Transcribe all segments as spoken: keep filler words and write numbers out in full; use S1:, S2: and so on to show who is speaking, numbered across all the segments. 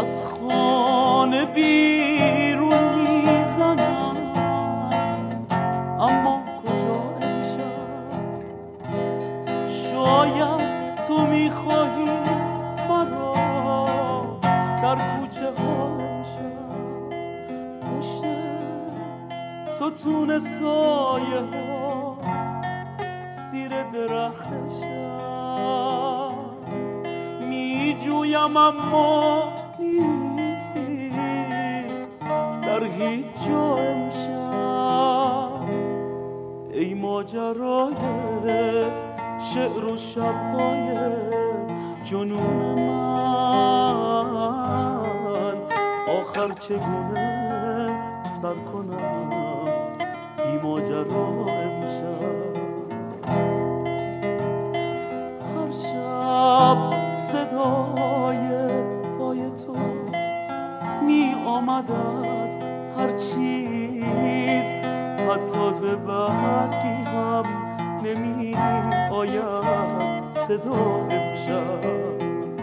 S1: از خانه بیرون میزنم، اما کجا امشب؟ شاید تو میخواهی مرا در کوچه ها امشب، پشت ستون سایه ها زیر درخت شب میجویم اما نیستی در هیچ جا امشب. ای ماجرای شعر و شب‌های جنون من، آخر چگونه سر کنم بی ماجرا امشب؟ هر شب صدای پای تو می آمد از هر چیز، حتی ز برگی هم نمی آید صدا امشب.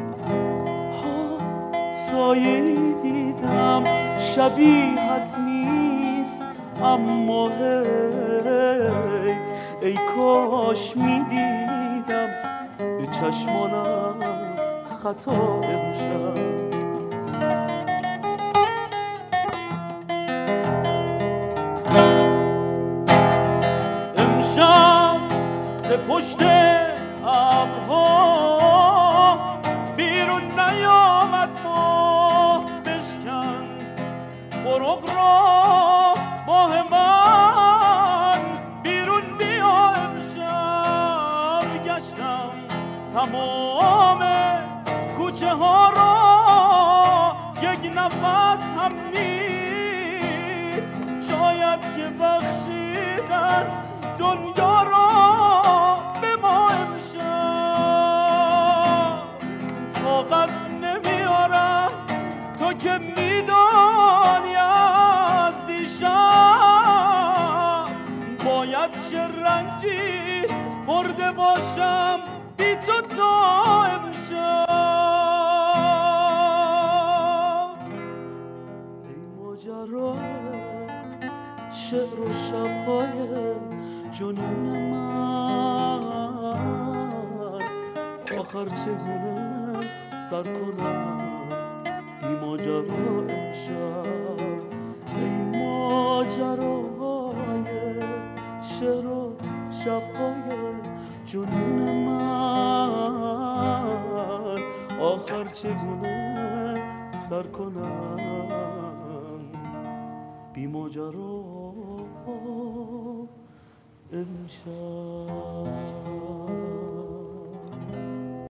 S1: سایه‌ای دیدم شبیهت نیست، اما حیف، ای کاش می دیدم به چشمانم خطا امشب. امشب ز پشت ابرها بیرون نیامد ماه، بشکن قرق را ماه من بیرون بیا امشب. گشتم تمام کوچه ها را، یک نفس هم نیست، شاید که بخشیدن دنیا را به ما امشب. طاقت نمیارم تو که میدانی از دیشب باید چه رنجی برده باشم بی تو تا امشب. ای ماجرای شعر و شب‌های جنون من، آخر چگونه سر کنم بی ماجرا امشب؟ ای ماجرای شعر و شب‌های جنون من، آخر چگونه سر کنم بی ماجرا امشب؟